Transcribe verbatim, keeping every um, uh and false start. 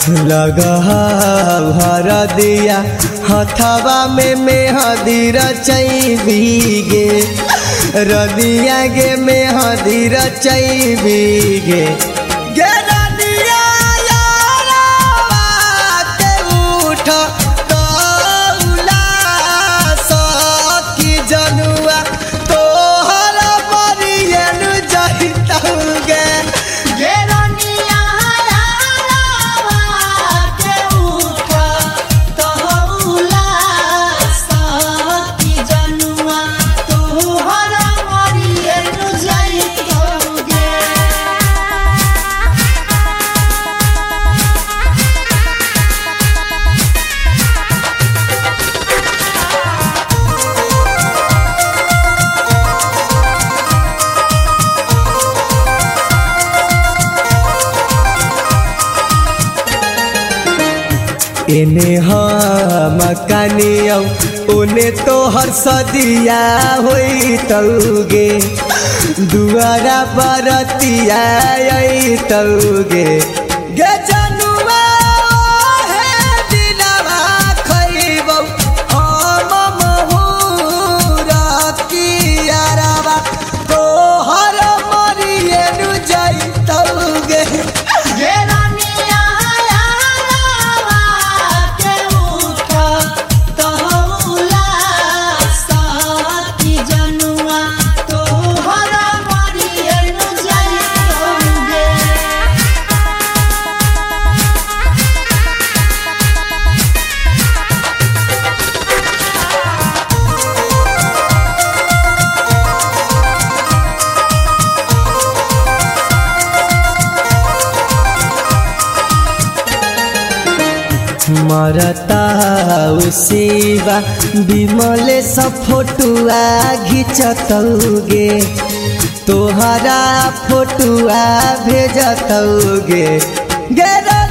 लगा भर दिया हथवा में मेहदी रचैबीगे रदिया गे मेहदी रचैबीगे गे रदिया यारवा के उठ कौला सखी जनुआ तोहर बरियन जहितौगे एने हम कनियौ ओने तोहर सदिया होई तौगे दुआरा बरतिया आई तौगे गे जनुआ हे दिलवा खइबौ हम महुरा कियारवा तोहर मरियनु जाई तौगे मरता उसीबा बिमले सब फोटुआ घिंचतौगे तोहरा फोटुआ भेजतौगे गे